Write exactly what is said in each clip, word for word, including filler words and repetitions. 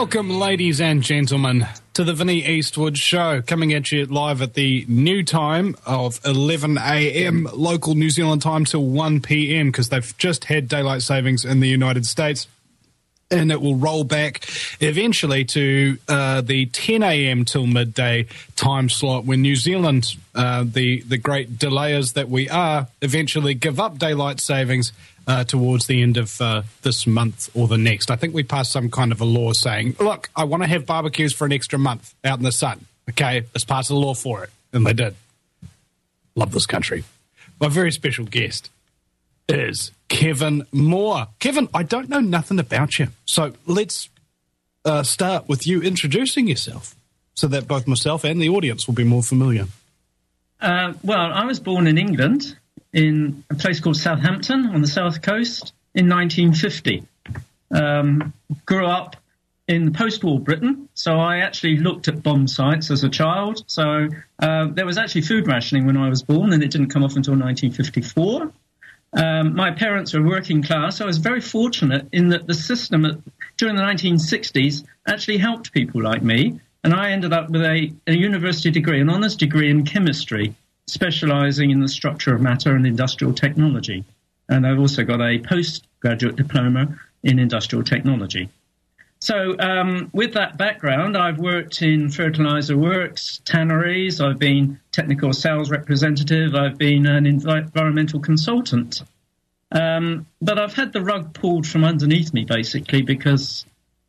Welcome, ladies and gentlemen, to the Vinnie Eastwood Show, coming at you live at the new time of eleven a.m. local New Zealand time till one p.m. because they've just had daylight savings in the United States. And it will roll back eventually to uh, the ten a.m. till midday time slot when New Zealand, uh, the, the great delayers that we are, eventually give up daylight savings uh, towards the end of uh, this month or the next. I think we passed some kind of a law saying, look, I want to have barbecues for an extra month out in the sun. Okay, let's pass a law for it. And they did. Love this country. My very special guest is Kevin Moore. Kevin, I don't know nothing about you, so let's uh, start with you introducing yourself so that both myself and the audience will be more familiar. Uh, well, I was born in England in a place called Southampton on the south coast in nineteen fifty. Um, grew up in post-war Britain, so I actually looked at bomb sites as a child. So uh, there was actually food rationing when I was born, and it didn't come off until nineteen fifty-four. Um, my parents were working class. I was very fortunate in that the system at, during the nineteen sixties actually helped people like me. And I ended up with a, a university degree, an honours degree in chemistry, specialising in the structure of matter and industrial technology. And I've also got a postgraduate diploma in industrial technology. So um, with that background, I've worked in fertiliser works, tanneries, I've been technical sales representative, I've been an environmental consultant. Um, but I've had the rug pulled from underneath me, basically, because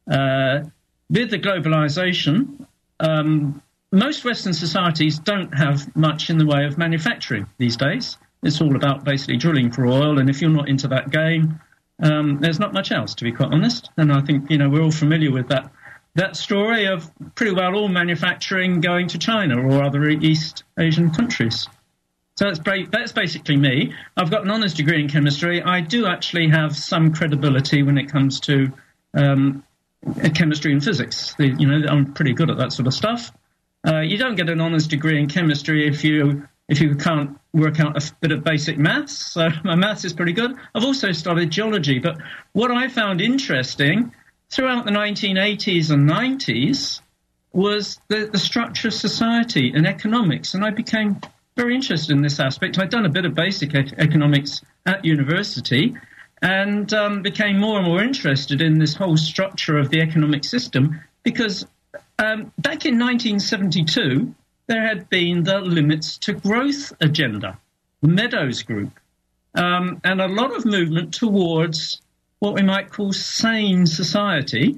uh, with the globalisation, um, most Western societies don't have much in the way of manufacturing these days. It's all about basically drilling for oil, and if you're not into that game, Um, there's not much else, to be quite honest. And I think, you know, we're all familiar with that that story of pretty well all manufacturing going to China or other East Asian countries. So that's, that's basically me. I've got an honours degree in chemistry. I do actually have some credibility when it comes to um, chemistry and physics. You know, I'm pretty good at that sort of stuff. Uh, you don't get an honours degree in chemistry if you... if you can't work out a bit of basic maths. So my maths is pretty good. I've also studied geology. But what I found interesting throughout the nineteen eighties and nineties was the, the structure of society and economics. And I became very interested in this aspect. I'd done a bit of basic e- economics at university and um, became more and more interested in this whole structure of the economic system because um, back in nineteen seventy-two, there had been the Limits to Growth agenda, the Meadows Group, um, and a lot of movement towards what we might call sane society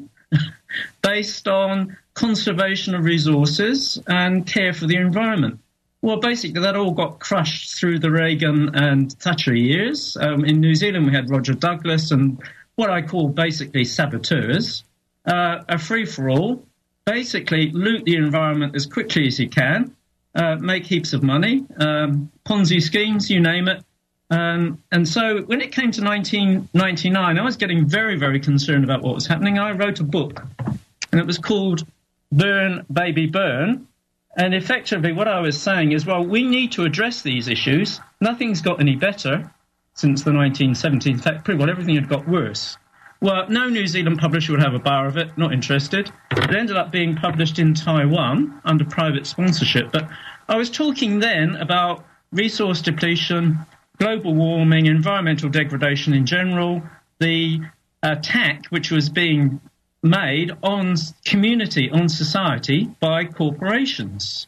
based on conservation of resources and care for the environment. Well, basically, that all got crushed through the Reagan and Thatcher years. Um, in New Zealand, we had Roger Douglas and what I call basically saboteurs, uh, a free-for-all. Basically, loot the environment as quickly as you can, uh, make heaps of money, um, Ponzi schemes, you name it. Um, and so when it came to nineteen ninety-nine, I was getting very, very concerned about what was happening. I wrote a book, and it was called Burn, Baby, Burn. And effectively what I was saying is, well, we need to address these issues. Nothing's got any better since the nineteen seventies. In fact, pretty well everything had got worse. Well, no New Zealand publisher would have a bar of it, not interested. It ended up being published in Taiwan under private sponsorship. But I was talking then about resource depletion, global warming, environmental degradation in general, the attack which was being made on community, on society by corporations.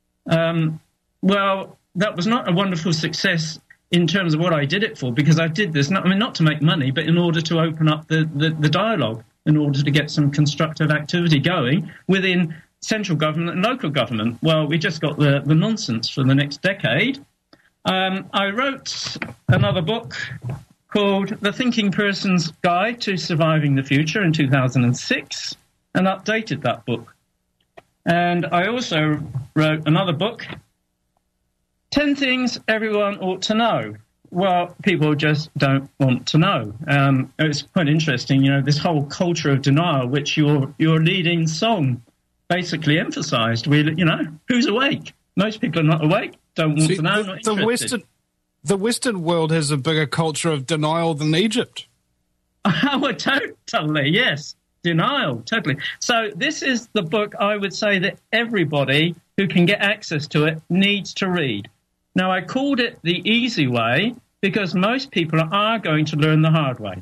Um, well, that was not a wonderful success in terms of what I did it for, because I did this, not, I mean, not to make money, but in order to open up the, the, the dialogue, in order to get some constructive activity going within central government and local government. Well, we just got the, the nonsense for the next decade. Um, I wrote another book called The Thinking Person's Guide to Surviving the Future in two thousand six and updated that book. And I also wrote another book, ten Things Everyone Ought to Know. Well, people just don't want to know. Um, it's quite interesting, you know, this whole culture of denial, which your your leading song basically emphasised. We, you know, who's awake? Most people are not awake, don't want See, to know, the, not the interested. Western, the Western world has a bigger culture of denial than Egypt. Oh, totally, yes. denial, totally. So this is the book I would say that everybody who can get access to it needs to read. Now, I called it The Easy Way because most people are going to learn the hard way.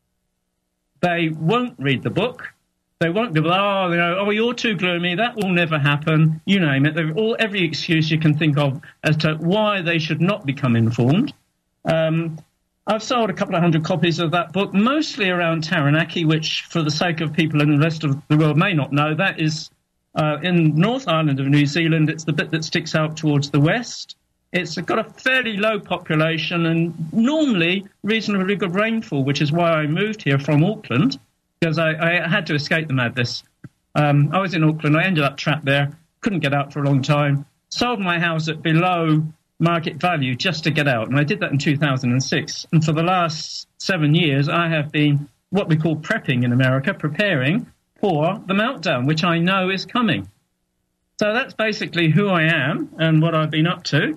They won't read the book. They won't go, oh, you know, oh, you're too gloomy. That will never happen. You name it. They've all every excuse you can think of as to why they should not become informed. Um, I've sold a couple of hundred copies of that book, mostly around Taranaki, which, for the sake of people in the rest of the world may not know, that is uh, in North Island of New Zealand. It's the bit that sticks out towards the west. It's got a fairly low population and normally reasonably good rainfall, which is why I moved here from Auckland, because I, I had to escape the madness. Um, I was in Auckland. I ended up trapped there, couldn't get out for a long time, sold my house at below market value just to get out. And I did that in two thousand six. And for the last seven years, I have been what we call prepping in America, preparing for the meltdown, which I know is coming. So that's basically who I am and what I've been up to.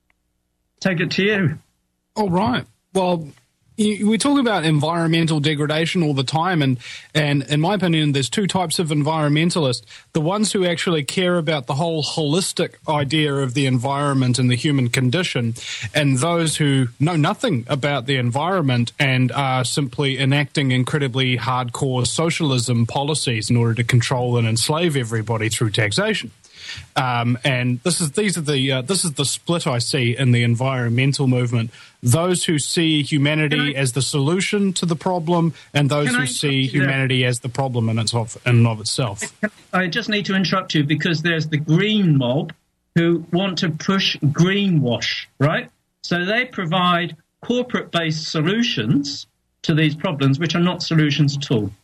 Take it to you. All right. Well, you, we talk about environmental degradation all the time, and, and in my opinion, there's two types of environmentalists. The ones who actually care about the whole holistic idea of the environment and the human condition, and those who know nothing about the environment and are simply enacting incredibly hardcore socialism policies in order to control and enslave everybody through taxation. Um, and this is these are the uh, this is the split I see in the environmental movement. Those who see humanity I, as the solution to the problem, and those who see humanity as the problem in, its of, in and of itself. I just need to interrupt you because there's the green mob who want to push greenwash, right? So they provide corporate-based solutions to these problems, which are not solutions at all.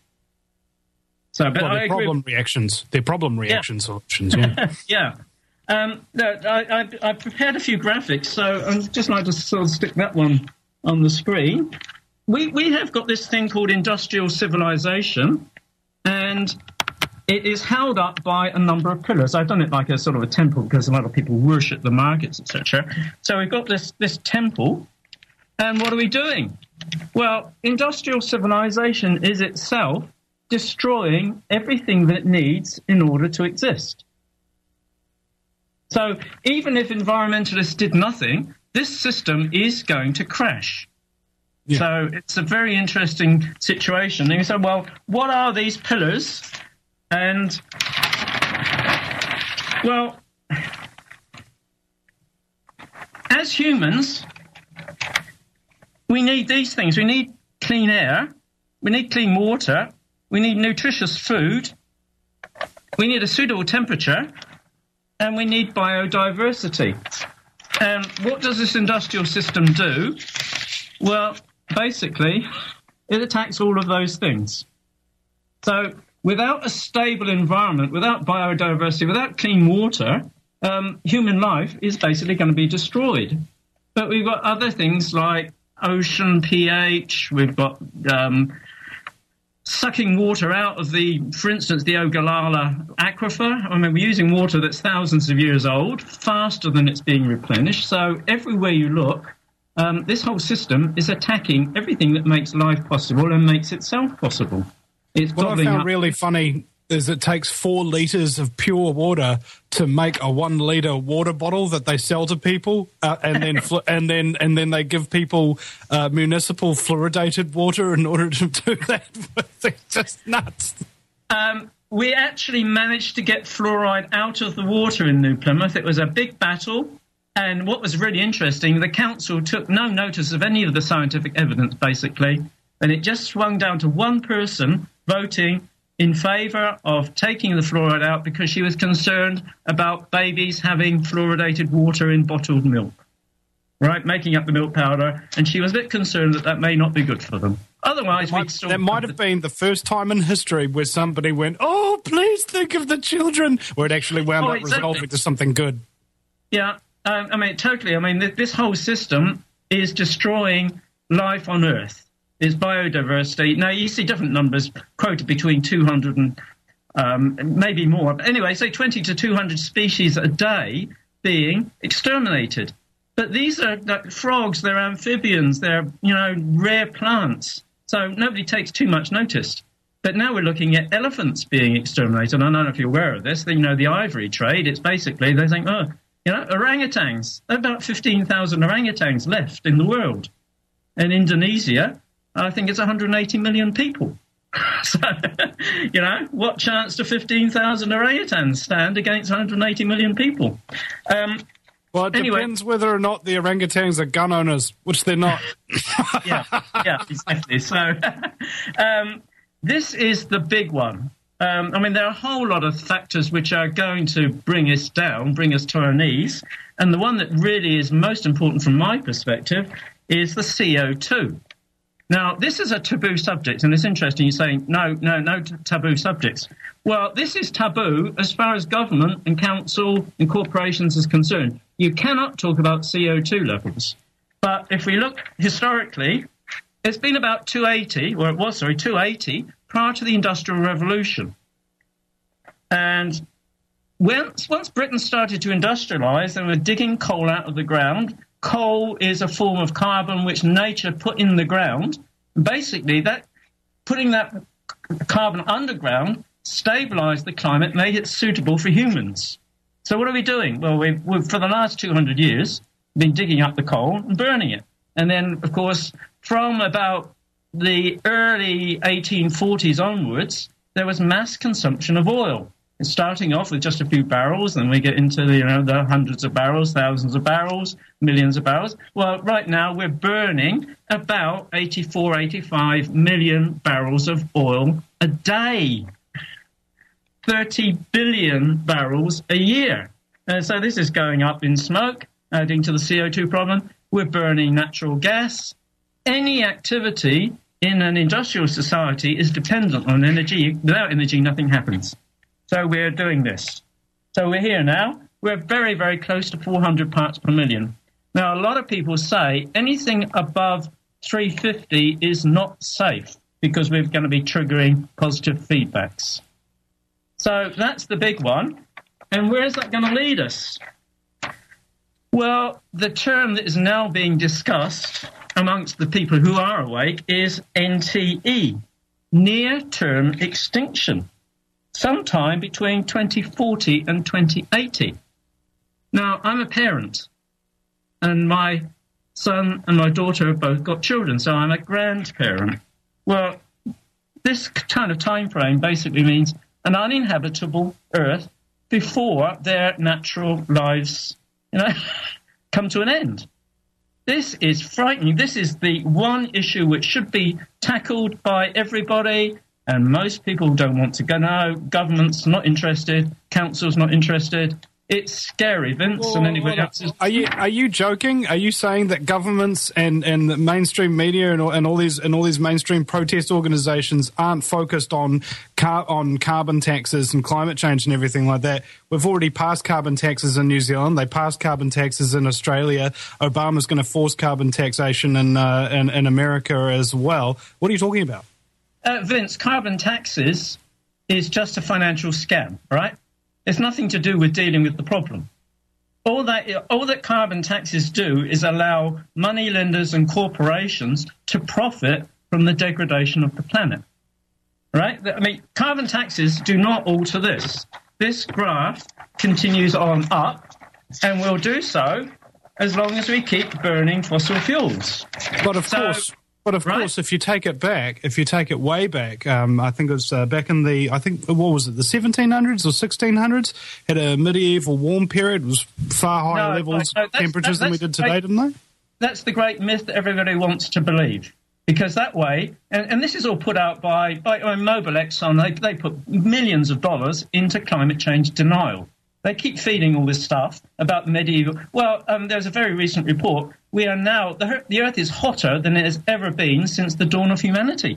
So, but well, I they're agree. problem reactions. They're problem reaction yeah. solutions. Yeah. yeah. Um, no, I, I, I prepared a few graphics, so I'd just like to sort of stick that one on the screen. We we have got this thing called industrial civilization, and it is held up by a number of pillars. I've done it like a sort of a temple because a lot of people worship the markets, et cetera. So we've got this this temple, and what are we doing? Well, industrial civilization is itself destroying everything that it needs in order to exist. So even if environmentalists did nothing, this system is going to crash. Yeah. So it's a very interesting situation. And you say, well, what are these pillars? And, well, as humans, we need these things. We need clean air. We need clean water. We need nutritious food, we need a suitable temperature, and we need biodiversity. And what does this industrial system do? Well, basically, it attacks all of those things. So without a stable environment, without biodiversity, without clean water, um, human life is basically going to be destroyed. But we've got other things like ocean pH, we've got Um, sucking water out of the, for instance, the Ogallala aquifer. I mean, we're using water that's thousands of years old, faster than it's being replenished. So everywhere you look, um, this whole system is attacking everything that makes life possible and makes itself possible. It's what I found up- really funny is it takes four litres of pure water to make a one litre water bottle that they sell to people, uh, and then fl- and then and then they give people uh, municipal fluoridated water in order to do that. It's just nuts. Um, we actually managed to get fluoride out of the water in New Plymouth. It was a big battle, and what was really interesting, the council took no notice of any of the scientific evidence, basically, and it just swung down to one person voting in favour of taking the fluoride out because she was concerned about babies having fluoridated water in bottled milk, right, making up the milk powder, and she was a bit concerned that that may not be good for them. Otherwise, that we'd might, still... That might have been the first time in history where somebody went, oh, please think of the children, where it actually wound oh, up exactly. resolving to something good. Yeah, um, I mean, totally. I mean, th- this whole system is destroying life on Earth. Is biodiversity. Now, you see different numbers quoted between two hundred and um, maybe more. But anyway, say twenty to two hundred species a day being exterminated. But these are like frogs, they're amphibians, they're, you know, rare plants. So nobody takes too much notice. But now we're looking at elephants being exterminated. I don't know if you're aware of this. You know, the ivory trade, it's basically, they think, oh, you know, orangutans. There are about fifteen thousand orangutans left in the world. In Indonesia, I think it's one hundred eighty million people. So, you know, what chance do fifteen thousand orangutans stand against one hundred eighty million people? Um, well, it anyway, depends whether or not the orangutans are gun owners, which they're not. yeah, yeah, exactly. So um, this is the big one. Um, I mean, there are a whole lot of factors which are going to bring us down, bring us to our knees. And the one that really is most important from my perspective is the C O two. Now, this is a taboo subject, and it's interesting you're saying, no, no, no t- taboo subjects. Well, this is taboo as far as government and council and corporations is concerned. You cannot talk about C O two levels. But if we look historically, it's been about two eighty, or it was, sorry, two eighty, prior to the Industrial Revolution. And once, once Britain started to industrialise, they were digging coal out of the ground. Coal is a form of carbon which nature put in the ground. Basically, that putting that carbon underground stabilised the climate, made it suitable for humans. So what are we doing? Well, we've, we've for the last two hundred years, been digging up the coal and burning it. And then, of course, from about the early eighteen forties onwards, there was mass consumption of oil. It's starting off with just a few barrels, then we get into the, you know, the hundreds of barrels, thousands of barrels, millions of barrels. Well, right now we're burning about eighty-four, eighty-five million barrels of oil a day. thirty billion barrels a year. And so this is going up in smoke, adding to the C O two problem. We're burning natural gas. Any activity in an industrial society is dependent on energy. Without energy, nothing happens. So we're doing this. So we're here now. We're very, very close to four hundred parts per million. Now, a lot of people say anything above three fifty is not safe because we're going to be triggering positive feedbacks. So that's the big one. And where is that going to lead us? Well, the term that is now being discussed amongst the people who are awake is N T E, near-term extinction, sometime between twenty forty and twenty eighty. Now, I'm a parent, and my son and my daughter have both got children, so I'm a grandparent. Well, this kind of time frame basically means an uninhabitable Earth before their natural lives, you know, come to an end. This is frightening. This is the one issue which should be tackled by everybody, and most people don't want to go. No, government's not interested, council's not interested. It's scary, Vince, well, and anybody well, else is. Are you are you joking? Are you saying that governments and, and the mainstream media and all, and all these and all these mainstream protest organisations aren't focused on car, on carbon taxes and climate change and everything like that? We've already passed carbon taxes in New Zealand. They passed carbon taxes in Australia. Obama's going to force carbon taxation in, uh, in in America as well. What are you talking about? Uh, Vince, carbon taxes is just a financial scam, right? It's nothing to do with dealing with the problem. All that, all that carbon taxes do is allow money lenders and corporations to profit from the degradation of the planet, right? I mean, carbon taxes do not alter this. This graph continues on up, and will do so as long as we keep burning fossil fuels. But of so, course... But of right? course, if you take it back, if you take it way back, um, I think it was uh, back in the, I think, what was it, the seventeen hundreds or sixteen hundreds, had a medieval warm period, was far higher no, levels no, of temperatures that, than we did today, great, didn't they? That's the great myth that everybody wants to believe. Because that way, and, and this is all put out by, by I mean, Mobil Exxon, they, they put millions of dollars into climate change denial. They keep feeding all this stuff about medieval. Well, um, there's a very recent report. We are now, the, the Earth is hotter than it has ever been since the dawn of humanity.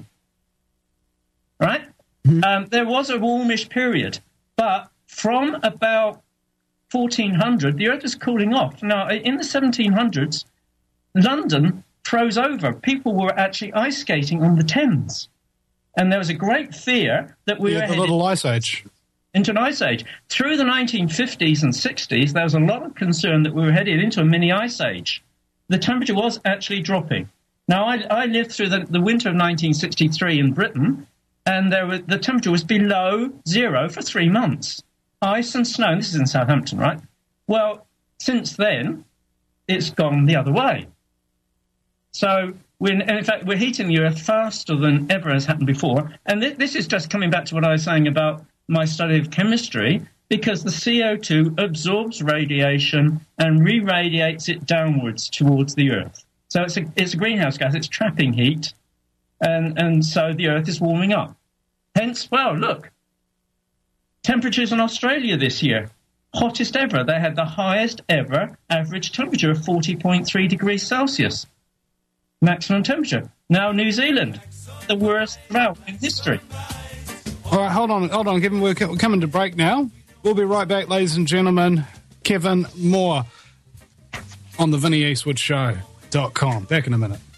Right? Mm-hmm. Um, there was a warmish period, but from about fourteen hundred, the Earth is cooling off. Now, in the seventeen hundreds, London froze over. People were actually ice skating on the Thames. And there was a great fear that we yeah, were the headed little ice age. into an ice age. Through the nineteen fifties and sixties, there was a lot of concern that we were headed into a mini ice age. The temperature was actually dropping. Now, I, I lived through the, the winter of nineteen sixty-three in Britain, and there were, the temperature was below zero for three months. Ice and snow, and this is in Southampton, right? Well, since then, it's gone the other way. So, we're, and in fact, we're heating the Earth faster than ever has happened before. And th- this is just coming back to what I was saying about my study of chemistry, because the C O two absorbs radiation and re-radiates it downwards towards the Earth. So it's a, it's a greenhouse gas, it's trapping heat, and, and so the Earth is warming up. Hence, well, look, temperatures in Australia this year, hottest ever. They had the highest ever average temperature of forty point three degrees Celsius. Maximum temperature. Now New Zealand, the worst drought in history. All right, hold on, hold on. Given we're coming to break now, we'll be right back, ladies and gentlemen. Kevin Moore on the Vinnie Eastwood Show dot com. Back in a minute.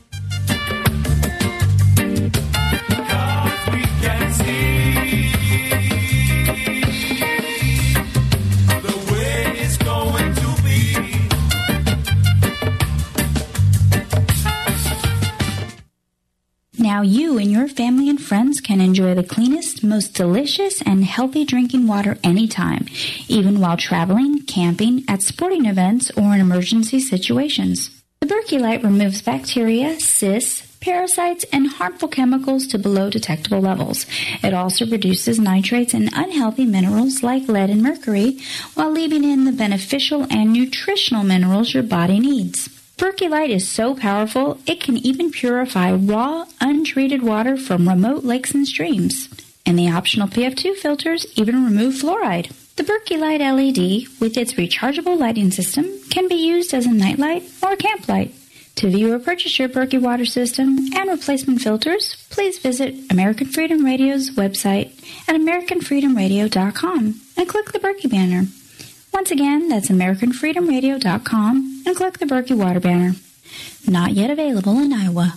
Now you and your family and friends can enjoy the cleanest, most delicious, and healthy drinking water anytime, even while traveling, camping, at sporting events, or in emergency situations. The Berkey Light removes bacteria, cysts, parasites, and harmful chemicals to below detectable levels. It also reduces nitrates and unhealthy minerals like lead and mercury, while leaving in the beneficial and nutritional minerals your body needs. Berkey Light is so powerful, it can even purify raw, untreated water from remote lakes and streams. And the optional P F two filters even remove fluoride. The Berkey Light L E D, with its rechargeable lighting system, can be used as a nightlight or camp light. To view or purchase your Berkey water system and replacement filters, please visit American Freedom Radio's website at american freedom radio dot com and click the Berkey banner. Once again, that's american freedom radio dot com and click the Berkey water banner. Not yet available in Iowa.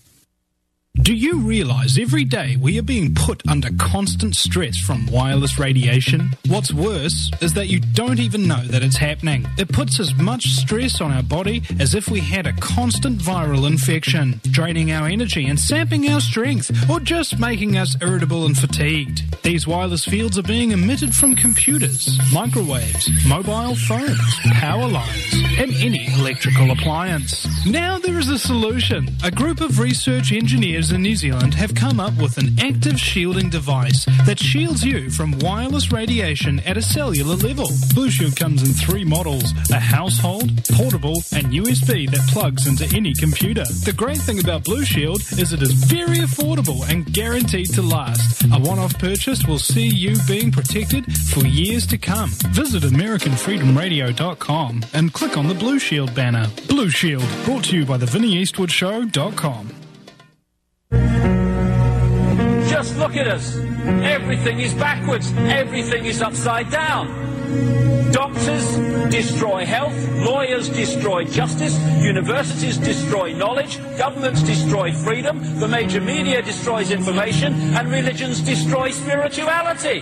Do you realize every day we are being put under constant stress from wireless radiation? What's worse is that you don't even know that it's happening. It puts as much stress on our body as if we had a constant viral infection, draining our energy and sapping our strength, or just making us irritable and fatigued. These wireless fields are being emitted from computers, microwaves, mobile phones, power lines, and any electrical appliance. Now there is a solution. A group of research engineers in New Zealand have come up with an active shielding device that shields you from wireless radiation at a cellular level. Blue Shield comes in three models: a household, portable, and U S B that plugs into any computer. The great thing about Blue Shield is it is very affordable and guaranteed to last. A one-off purchase will see you being protected for years to come. Visit american freedom radio dot com and click on the Blue Shield banner. Blue Shield, brought to you by the Vinnie Eastwood Show dot com. Just look at us. Everything is backwards. Everything is upside down. Doctors destroy health. Lawyers destroy justice. Universities destroy knowledge. Governments destroy freedom. The major media destroys information. And religions destroy spirituality.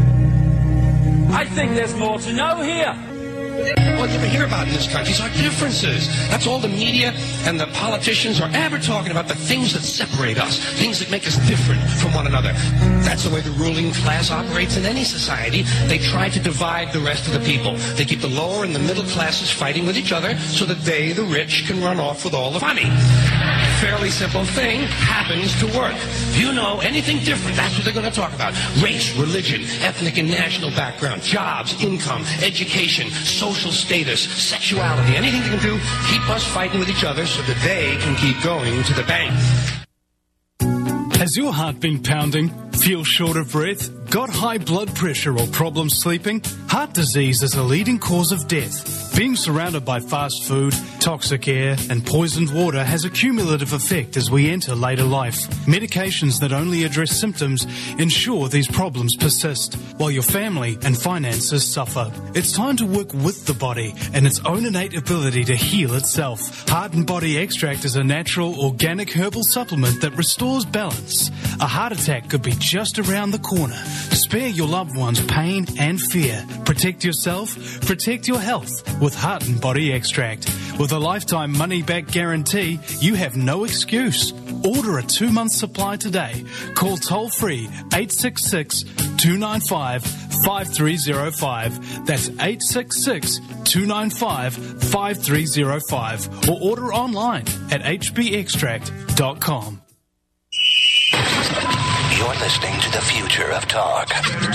I think there's more to know here. What you ever hear about in this country is our differences. That's all the media and the politicians are ever talking about, the things that separate us, things that make us different from one another. That's the way the ruling class operates in any society. They try to divide the rest of the people. They keep the lower and the middle classes fighting with each other so that they, the rich, can run off with all the money. Fairly simple thing happens to work. If you know anything different, that's what they're going to talk about. Race, religion, ethnic and national background, jobs, income, education, social status, sexuality, anything they can do, keep us fighting with each other so that they can keep going to the bank. Has your heart been pounding? Feel short of breath? Got high blood pressure or problems sleeping? Heart disease is a leading cause of death. Being surrounded by fast food, toxic air, and poisoned water has a cumulative effect as we enter later life. Medications that only address symptoms ensure these problems persist, while your family and finances suffer. It's time to work with the body and its own innate ability to heal itself. Heart and Body Extract is a natural, organic herbal supplement that restores balance. A heart attack could be just around the corner. Spare your loved ones pain and fear. Protect yourself, protect your health with Heart and Body Extract. With a lifetime money-back guarantee, you have no excuse. Order a two-month supply today. Call toll-free eight six six, two nine five, five three zero five. That's eight six six, two nine five, five three zero five. Or order online at h b extract dot com. You're listening to the future of talk.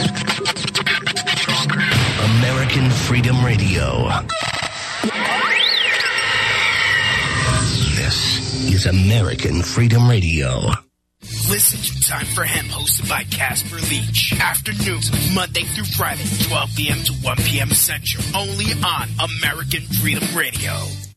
American Freedom Radio. This is American Freedom Radio. Listen to Time for Hemp, hosted by Casper Leach. Afternoons, Monday through Friday, twelve p.m. to one p.m. Central. Only on American Freedom Radio.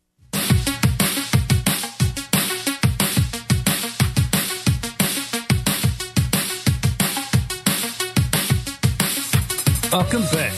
Welcome back.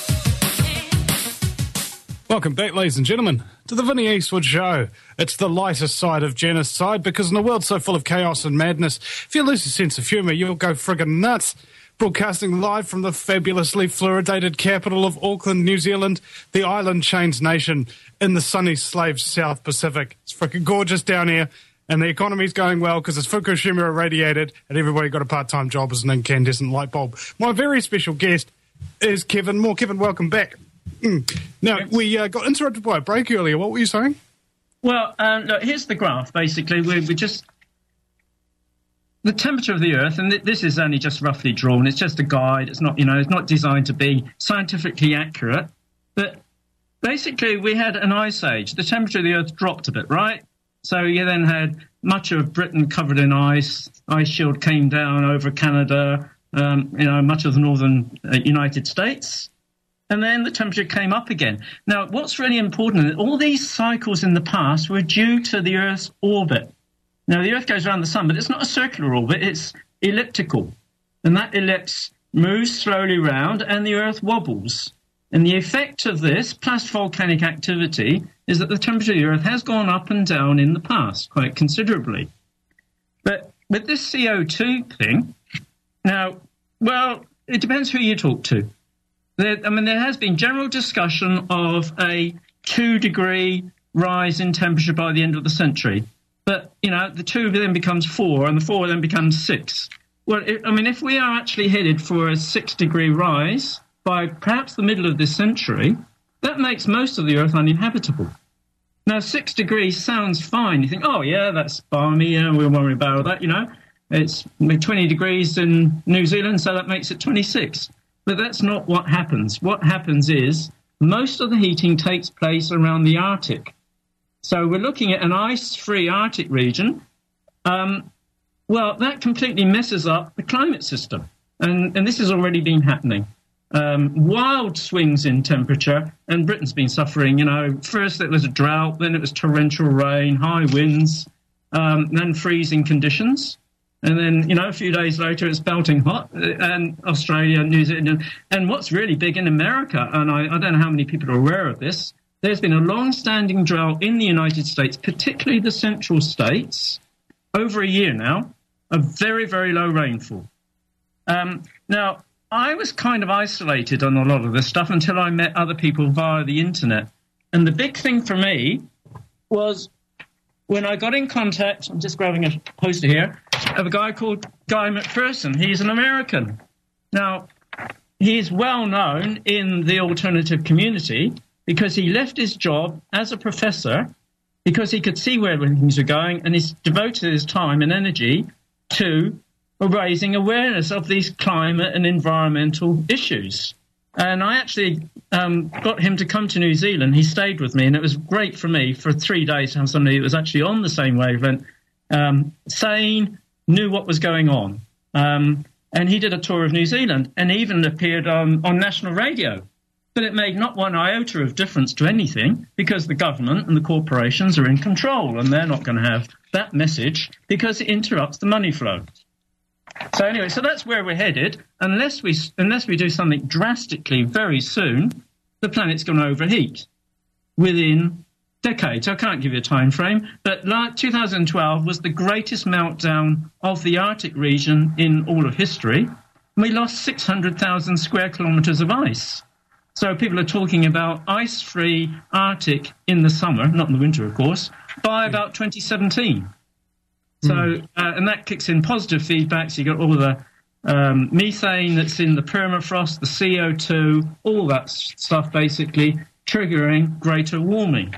Welcome back, ladies and gentlemen, to the Vinnie Eastwood Show. It's the lighter side of genocide, because in a world so full of chaos and madness, if you lose your sense of humour, you'll go friggin' nuts. Broadcasting live from the fabulously fluoridated capital of Auckland, New Zealand, the island chains nation in the sunny slave South Pacific. It's frickin' gorgeous down here, and the economy's going well because it's Fukushima irradiated, and everybody got a part-time job as an incandescent light bulb. My very special guest is Kevin Moore. Kevin, welcome back. Mm. Now, we uh, got interrupted by a break earlier. What were you saying? Well, um, look, here's the graph, basically. We, we just... The temperature of the Earth, and th- this is only just roughly drawn. It's just a guide. It's not, you know, it's not designed to be scientifically accurate. But basically, we had an ice age. The temperature of the Earth dropped a bit, right? So you then had much of Britain covered in ice. Ice shield came down over Canada, um, you know, much of the northern uh, United States. And then the temperature came up again. Now, what's really important is all these cycles in the past were due to the Earth's orbit. Now, the Earth goes around the sun, but it's not a circular orbit, it's elliptical. And that ellipse moves slowly round and the Earth wobbles. And the effect of this, plus volcanic activity, is that the temperature of the Earth has gone up and down in the past quite considerably. But with this C O two thing, now, well, it depends who you talk to. There, I mean, there has been general discussion of a two-degree rise in temperature by the end of the century. But, you know, the two then becomes four, and the four then becomes six. Well, it, I mean, if we are actually headed for a six-degree rise by perhaps the middle of this century, that makes most of the Earth uninhabitable. Now, six degrees sounds fine. You think, oh, yeah, that's balmy, yeah, we'll worry about that, you know. It's twenty degrees in New Zealand, so that makes it twenty-six. But that's not what happens. What happens is most of the heating takes place around the Arctic. So we're looking at an ice-free Arctic region. Um, well, that completely messes up the climate system. And, and this has already been happening. Um, wild swings in temperature, and Britain's been suffering. You know, first it was a drought, then it was torrential rain, high winds, um, then freezing conditions. And then, you know, a few days later, it's belting hot, and Australia, New Zealand. And what's really big in America, and I, I don't know how many people are aware of this, there's been a long-standing drought in the United States, particularly the central states, over a year now, of very, very low rainfall. Um, now, I was kind of isolated on a lot of this stuff until I met other people via the internet. And the big thing for me was when I got in contact, I'm just grabbing a poster here, of a guy called Guy McPherson. He's an American. Now, he's well known in the alternative community because he left his job as a professor because he could see where things were going, and he's devoted his time and energy to raising awareness of these climate and environmental issues. And I actually um, got him to come to New Zealand. He stayed with me, and it was great for me for three days to have somebody that was actually on the same wavelength, um, sane, knew what was going on. Um, and he did a tour of New Zealand and even appeared on, on national radio. But it made not one iota of difference to anything because the government and the corporations are in control, and they're not going to have that message because it interrupts the money flow. So anyway, so that's where we're headed. Unless we unless we do something drastically very soon, the planet's going to overheat within decades. I can't give you a time frame, but like two thousand twelve was the greatest meltdown of the Arctic region in all of history. We lost six hundred thousand square kilometres of ice. So people are talking about ice-free Arctic in the summer, not in the winter, of course, by about twenty seventeen. So, mm. uh, and that kicks in positive feedback. So you've got all the um, methane that's in the permafrost, the C O two, all that stuff basically triggering greater warming.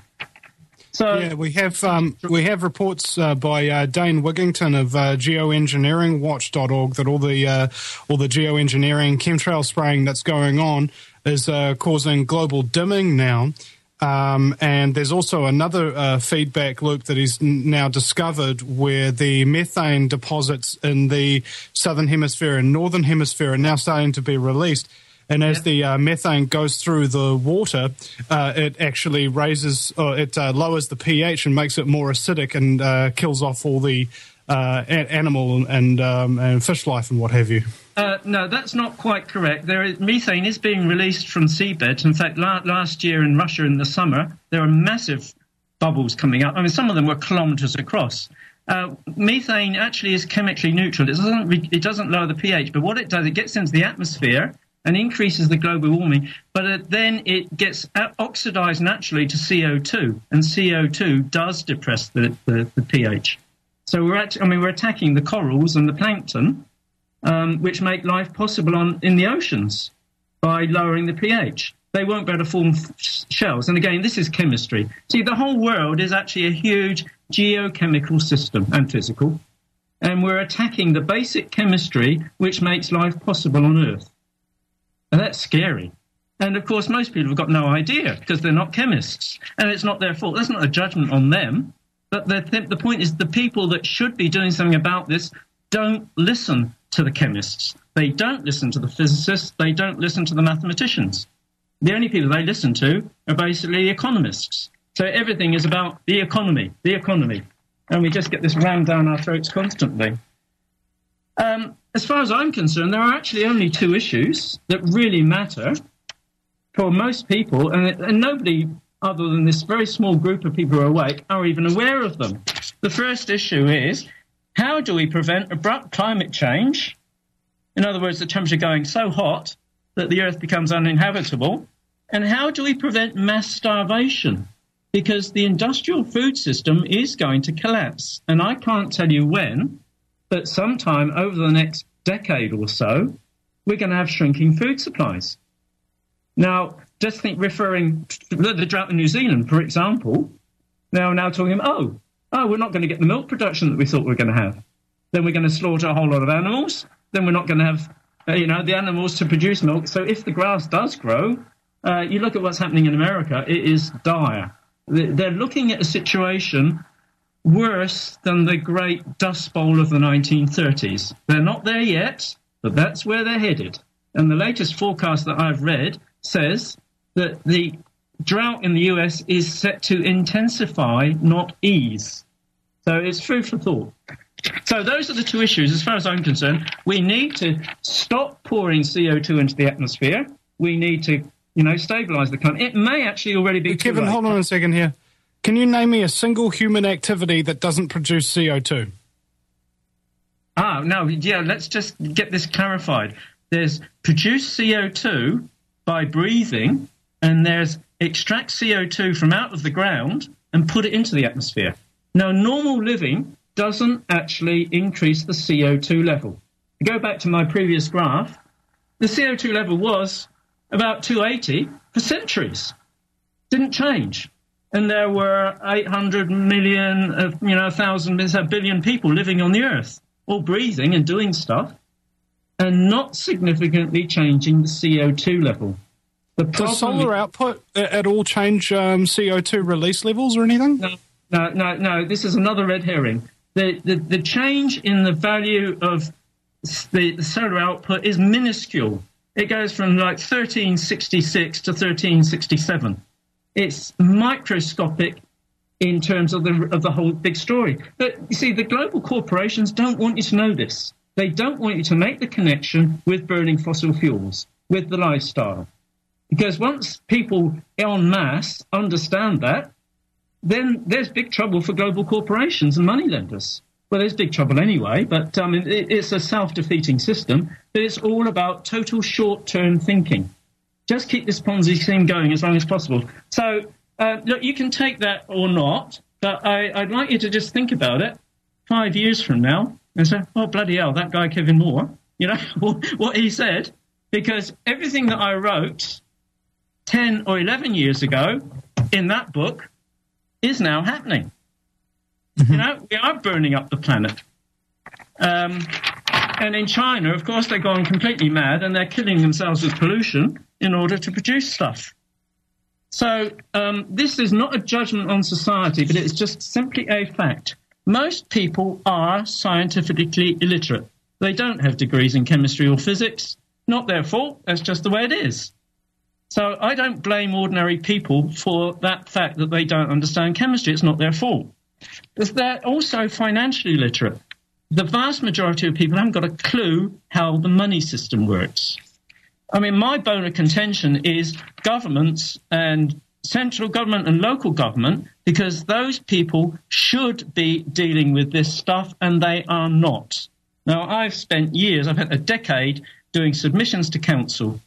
So yeah, we have um, we have reports uh, by uh, Dane Wigington of uh, geoengineering watch dot org that all the uh, all the geoengineering chemtrail spraying that's going on is uh, causing global dimming now. Um, and there's also another uh, feedback loop that he's n- now discovered where the methane deposits in the southern hemisphere and northern hemisphere are now starting to be released. And as yeah. the uh, methane goes through the water, uh, it actually raises, or it uh, lowers the pH and makes it more acidic and uh, kills off all the uh, a- animal and, um, and fish life and what have you. Uh, no, that's not quite correct. There is, methane is being released from seabeds. In fact, la- last year in Russia in the summer, there were massive bubbles coming up. I mean, some of them were kilometres across. Uh, methane actually is chemically neutral. It doesn't, re- it doesn't lower the pH, but what it does, it gets into the atmosphere and increases the global warming, but it, then it gets oxidized naturally to C O two, and C O two does depress the, the, the pH. So we're at, I mean, we're attacking the corals and the plankton, Um, which make life possible on in the oceans by lowering the pH. They won't be able to form f- shells. And again, this is chemistry. See, the whole world is actually a huge geochemical system and physical. And we're attacking the basic chemistry which makes life possible on Earth. And that's scary. And, of course, most people have got no idea because they're not chemists. And it's not their fault. That's not a judgment on them. But the, th- the point is the people that should be doing something about this don't listen to the chemists. They don't listen to the physicists. They don't listen to the mathematicians. The only people they listen to are basically economists. So everything is about the economy, the economy. And we just get this rammed down our throats constantly. Um, as far as I'm concerned, there are actually only two issues that really matter for most people, and, and nobody other than this very small group of people who are awake are even aware of them. The first issue is, how do we prevent abrupt climate change? In other words, the temperature going so hot that the Earth becomes uninhabitable. And how do we prevent mass starvation? Because the industrial food system is going to collapse. And I can't tell you when, but sometime over the next decade or so, we're going to have shrinking food supplies. Now, just think, referring to the drought in New Zealand, for example, now now talking about, oh, oh, we're not going to get the milk production that we thought we were going to have. Then we're going to slaughter a whole lot of animals. Then we're not going to have, uh, you know, the animals to produce milk. So if the grass does grow, uh, you look at what's happening in America, it is dire. They're looking at a situation worse than the great Dust Bowl of the nineteen thirties. They're not there yet, but that's where they're headed. And the latest forecast that I've read says that the drought in the U S is set to intensify, not ease. So it's food for thought. So those are the two issues. As far as I'm concerned, we need to stop pouring C O two into the atmosphere. We need to, you know, stabilise the climate. It may actually already be. Kevin, hold on a second here. Can you name me a single human activity that doesn't produce C O two? Ah, no, yeah, let's just get this clarified. There's produce C O two by breathing, and there's extract C O two from out of the ground and put it into the atmosphere. Now, normal living doesn't actually increase the C O two level. To go back to my previous graph, the C O two level was about two eighty for centuries. Didn't change. And there were eight hundred million, of, you know, one thousand, a billion people living on the Earth, all breathing and doing stuff, and not significantly changing the C O two level. The Does solar output at all change um, C O two release levels or anything? No, no, no, no. This is another red herring. The, the, the change in the value of the, the solar output is minuscule. It goes from like thirteen sixty-six to thirteen sixty-seven. It's microscopic in terms of the of the whole big story. But you see, the global corporations don't want you to know this. They don't want you to make the connection with burning fossil fuels, with the lifestyle. Because once people en masse understand that, then there's big trouble for global corporations and moneylenders. Well, there's big trouble anyway, but um, it, it's a self-defeating system. But it's all about total short-term thinking. Just keep this Ponzi scheme going as long as possible. So, uh, look, you can take that or not, but I, I'd like you to just think about it five years from now and say, oh, bloody hell, that guy Kevin Moore, you know, what he said, because everything that I wrote ten or eleven years ago in that book is now happening. Mm-hmm. You know, we are burning up the planet. Um, and in China, of course, they've gone completely mad and they're killing themselves with pollution in order to produce stuff. So um, this is not a judgment on society, but it's just simply a fact. Most people are scientifically illiterate. They don't have degrees in chemistry or physics. Not their fault. That's just the way it is. So I don't blame ordinary people for that fact that they don't understand chemistry. It's not their fault. But they're also financially literate. The vast majority of people haven't got a clue how the money system works. I mean, my bone of contention is governments and central government and local government, because those people should be dealing with this stuff and they are not. Now, I've spent years, I've had a decade doing submissions to council.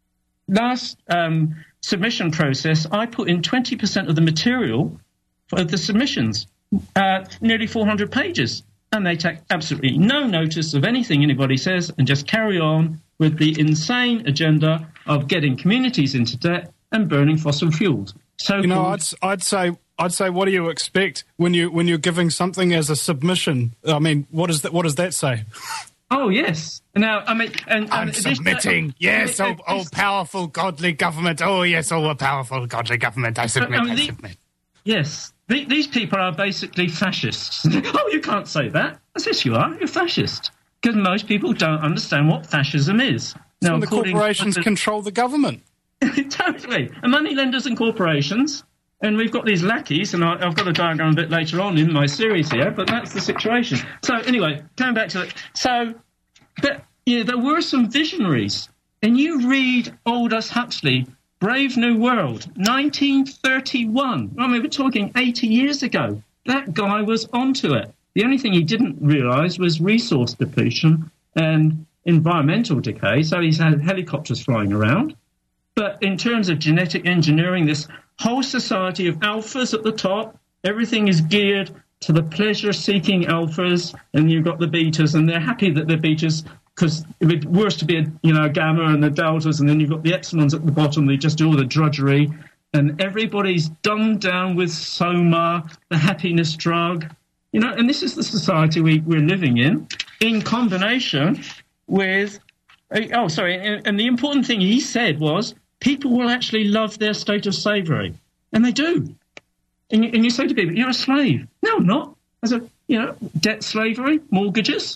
Last um, submission process, I put in twenty percent of the material for the submissions, uh, nearly four hundred pages. And they take absolutely no notice of anything anybody says and just carry on with the insane agenda of getting communities into debt and burning fossil fuels. So, you know, I'd, I'd say, I'd say, what do you expect when you when you're giving something as a submission? I mean, what does that what does that say? Oh yes. Now, I mean, and, I'm and submitting. This, yes, uh, oh, oh, this, powerful, godly government. Oh, yes, oh, a powerful, godly government. I submit. I, mean, I the, submit. Yes, the, these people are basically fascists. Oh, you can't say that. Yes, you are. You're fascist. Because most people don't understand what fascism is. Now, so the corporations to, control the government. Totally. And moneylenders and corporations. And we've got these lackeys, and I, I've got a diagram a bit later on in my series here, but that's the situation. So anyway, coming back to it. So, but, you know, there were some visionaries. And you read Aldous Huxley, Brave New World, nineteen thirty-one. I mean, we're talking eighty years ago. That guy was onto it. The only thing he didn't realise was resource depletion and environmental decay, so he's had helicopters flying around. But in terms of genetic engineering, this whole society of alphas at the top, everything is geared to the pleasure-seeking alphas, and you've got the betas, and they're happy that they're betas, because it would be worse to be a you know a gamma and the deltas, and then you've got the epsilons at the bottom. They just do all the drudgery, and everybody's dumbed down with soma, the happiness drug, you know. And this is the society we, we're living in, in combination with. Oh, sorry. And, and the important thing he said was people will actually love their state of slavery, and they do. And you, and you say to people, "You're a slave." No, I'm not. As a you know, debt slavery, mortgages.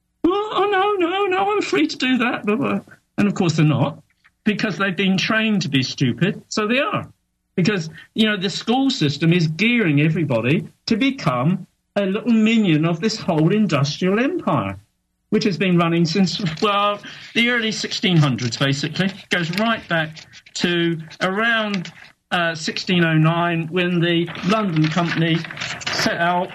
Oh, no, no, no, I'm free to do that. Blah, blah. And, of course, they're not, because they've been trained to be stupid, so they are. Because, you know, the school system is gearing everybody to become a little minion of this whole industrial empire, which has been running since, well, the early sixteen hundreds, basically. It goes right back to around uh, sixteen oh nine, when the London Company set out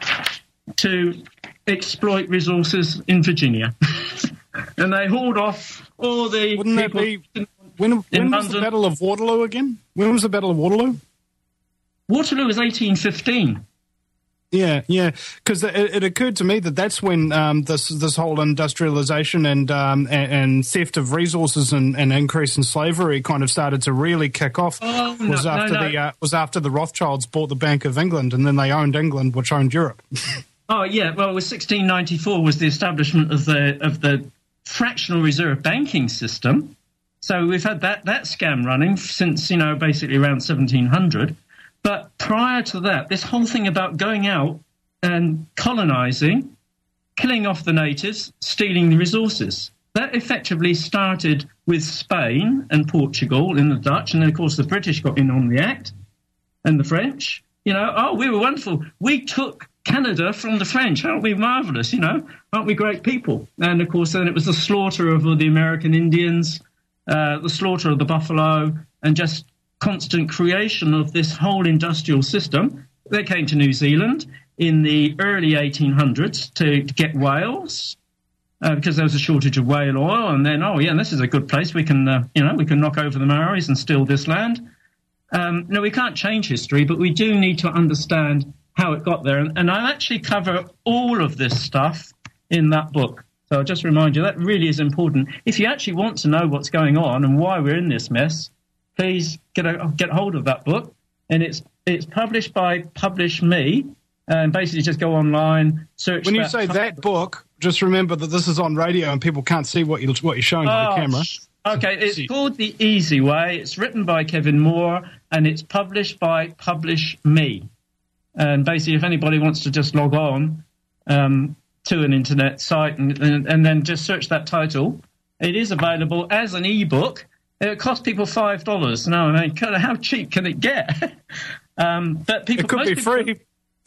to exploit resources in Virginia. And they hauled off all the Wouldn't people... That be, when when was the Battle of Waterloo again? When was the Battle of Waterloo? Waterloo was eighteen fifteen. Yeah, yeah, because it, it occurred to me that that's when um, this this whole industrialization and um, and, and theft of resources and, and increase in slavery kind of started to really kick off. Oh, was no, after no, no. the uh, was after the Rothschilds bought the Bank of England, and then they owned England, which owned Europe. Oh yeah, well, it was sixteen ninety-four was the establishment of the of the fractional reserve banking system. So we've had that that scam running since you know basically around seventeen hundred. But prior to that, this whole thing about going out and colonizing, killing off the natives, stealing the resources, that effectively started with Spain and Portugal and the Dutch, and then, of course, the British got in on the act, and the French. You know, oh, we were wonderful. We took Canada from the French. Aren't we marvelous, you know? Aren't we great people? And, of course, then it was the slaughter of the American Indians, uh, the slaughter of the buffalo, and just constant creation of this whole industrial system. They came to New Zealand in the early eighteen hundreds to, to get whales, uh, because there was a shortage of whale oil, and then, oh, yeah, this is a good place. We can, uh, you know, we can knock over the Maoris and steal this land. Um, no, we can't change history, but we do need to understand how it got there. And, and I actually cover all of this stuff in that book. So I'll just remind you, that really is important. If you actually want to know what's going on and why we're in this mess, please get a, get hold of that book. And it's it's published by Publish Me. And basically just go online, search. When you that say that book, just remember that this is on radio and people can't see what, you, what you're showing on oh, the camera. Okay, it's called The Easy Way. It's written by Kevin Moore, and it's published by Publish Me. And basically, if anybody wants to just log on um, to an internet site and, and, and then just search that title, it is available as an e-book. It costs people five dollars. Now, I mean, how cheap can it get? um, but people, it could be people, free.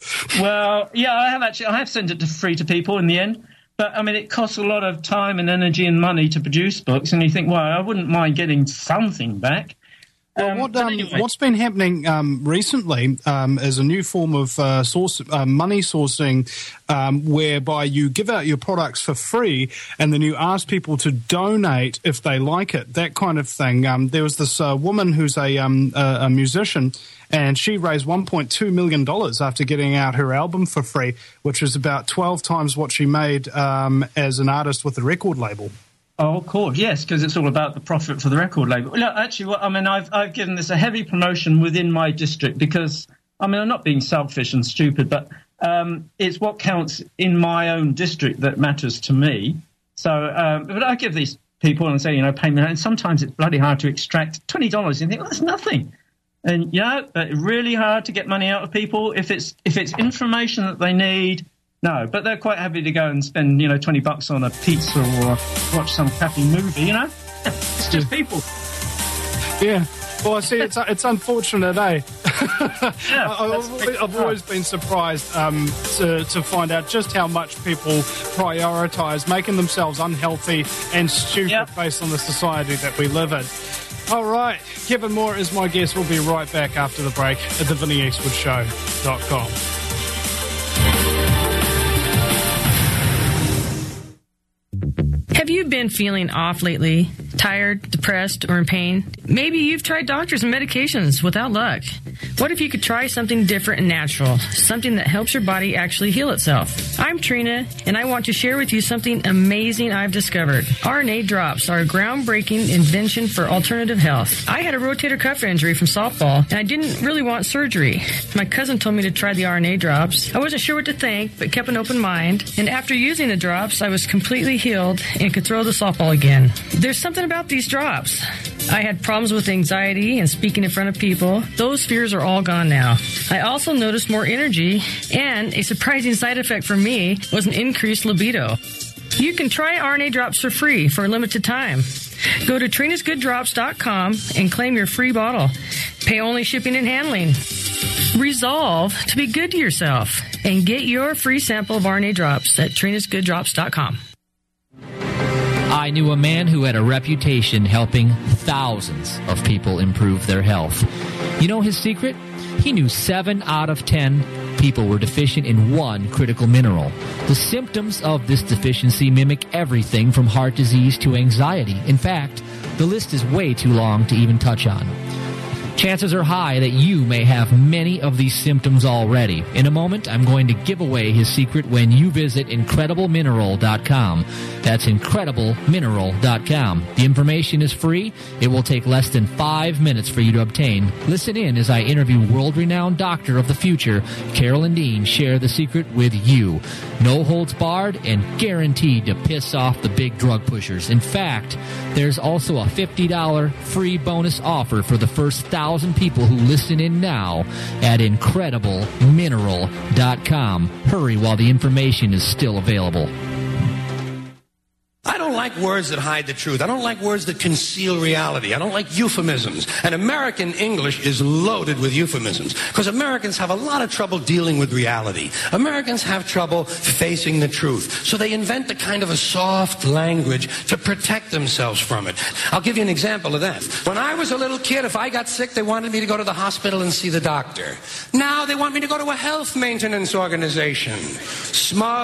Well, yeah, I have actually. I have sent it to free to people in the end. But, I mean, it costs a lot of time and energy and money to produce books. And you think, well, I wouldn't mind getting something back. Well, Um, what, but um, anyway. what's been happening um, recently um, is a new form of uh, source, uh, money sourcing um, whereby you give out your products for free and then you ask people to donate if they like it, that kind of thing. Um, there was this uh, woman who's a, um, a, a musician, and she raised one point two million dollars after getting out her album for free, which is about twelve times what she made um, as an artist with a record label. Oh, of course, yes, because it's all about the profit for the record label. Look, actually, well, I mean, I've I've given this a heavy promotion within my district because, I mean, I'm not being selfish and stupid, but um, it's what counts in my own district that matters to me. So, um, but I give these people and say, you know, pay me, and sometimes it's bloody hard to extract twenty dollars. You think, well, that's nothing. And, you know, it's really hard to get money out of people if it's if it's information that they need. No, but they're quite happy to go and spend, you know, twenty bucks on a pizza or watch some crappy movie, you know? It's just people. Yeah. Well, I see, it's it's unfortunate, eh? Yeah, I've, I've always been surprised um, to, to find out just how much people prioritise making themselves unhealthy and stupid Yep. based on the society that we live in. All right, Kevin Moore is my guest. We'll be right back after the break at the vinnie eastwood show dot com. Have you been feeling off lately? Tired, depressed, or in pain? Maybe you've tried doctors and medications without luck. What if you could try something different and natural? Something that helps your body actually heal itself. I'm Trina, and I want to share with you something amazing I've discovered. R N A drops are a groundbreaking invention for alternative health. I had a rotator cuff injury from softball, and I didn't really want surgery. My cousin told me to try the R N A drops. I wasn't sure what to think, but kept an open mind. And after using the drops, I was completely healed and could throw the softball again. There's something about these drops. I had problems with anxiety and speaking in front of people. Those fears are all gone now. I also noticed more energy, and a surprising side effect for me was an increased libido. You can try R N A drops for free for a limited time. Go to trinas good drops dot com and claim your free bottle. Pay only shipping and handling. Resolve to be good to yourself and get your free sample of R N A drops at trinas good drops dot com. I knew a man who had a reputation helping thousands of people improve their health. You know his secret? He knew seven out of ten people were deficient in one critical mineral. The symptoms of this deficiency mimic everything from heart disease to anxiety. In fact, the list is way too long to even touch on. Chances are high that you may have many of these symptoms already. In a moment, I'm going to give away his secret when you visit incredible mineral dot com. That's incredible mineral dot com. The information is free. It will take less than five minutes for you to obtain. Listen in as I interview world-renowned doctor of the future, Carolyn Dean, share the secret with you. No holds barred and guaranteed to piss off the big drug pushers. In fact, there's also a fifty dollars free bonus offer for the first thousand people who listen in now at incredible mineral dot com. Hurry while the information is still available. I don't like words that hide the truth. I don't like words that conceal reality. I don't like euphemisms. And American English is loaded with euphemisms because Americans have a lot of trouble dealing with reality. Americans have trouble facing the truth. So they invent a kind of a soft language to protect themselves from it. I'll give you an example of that. When I was a little kid, if I got sick, they wanted me to go to the hospital and see the doctor. Now they want me to go to a health maintenance organization. Smug,